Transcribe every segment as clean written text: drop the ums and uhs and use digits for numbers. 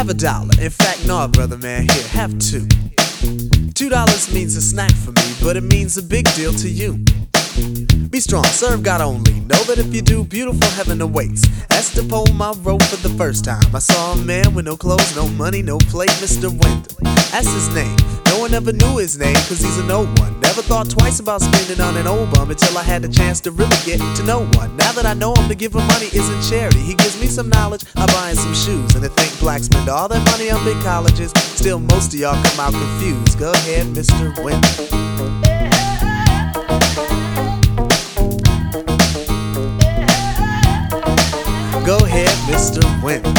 Have $1. In fact, no, brother man, here, have two. $2 means a snack for me, but it means a big deal to you. Be strong, serve God only. Know that if you do, beautiful heaven awaits. That's the poem I wrote for the first time. I saw a man with no clothes, no money, no plate, Mr. Wendell. That's his name. No one ever knew his name, cause he's a no one. Never thought twice about spending on an old bum until I had the chance to really get to know one. Now that I know him, to give him money isn't charity. He gives me some knowledge, I buy him some shoes. And to think blacks spend all their money on big colleges, still most of y'all come out confused. Go ahead, Mr. Wendell. Go ahead, Mr. Wendell.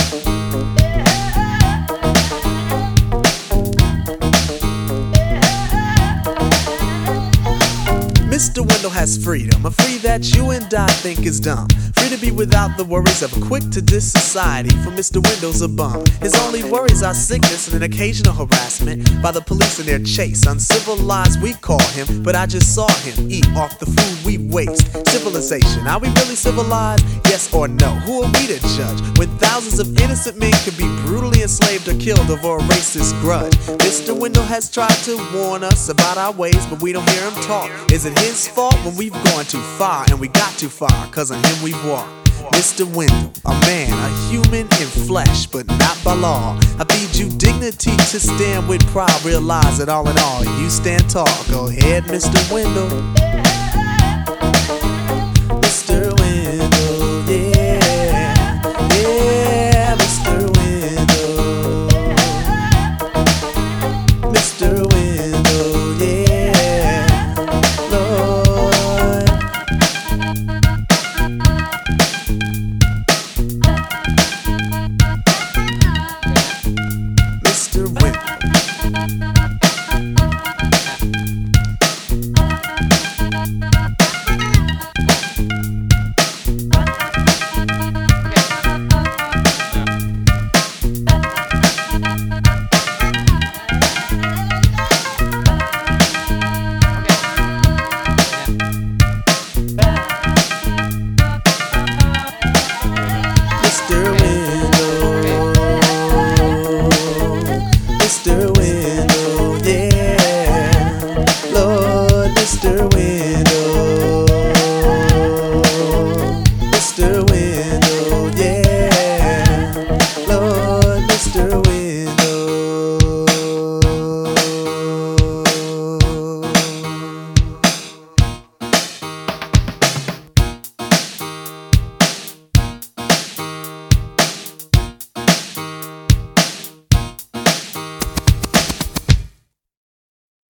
Mr. Wendell has freedom, a free that you and I think is dumb. Free to be without the worries of a quick-to-diss society, for Mr. Wendell's a bum. His only worries are sickness and an occasional harassment by the police in their chase. Uncivilized we call him, but I just saw him eat off the food we waste. Civilization, are we really civilized? Yes or no? Who are we to judge when thousands of innocent men could be brutally enslaved or killed over a racist grudge? Mr. Wendell has tried to warn us about our ways, but we don't hear him talk. Is it his fault when we've gone too far, and we got too far, cause on him we've walked? Mr. Wendell, a man, a human in flesh, but not by law. I feed you dignity to stand with pride. Realize that all in all, you stand tall. Go ahead, Mr. Wendell.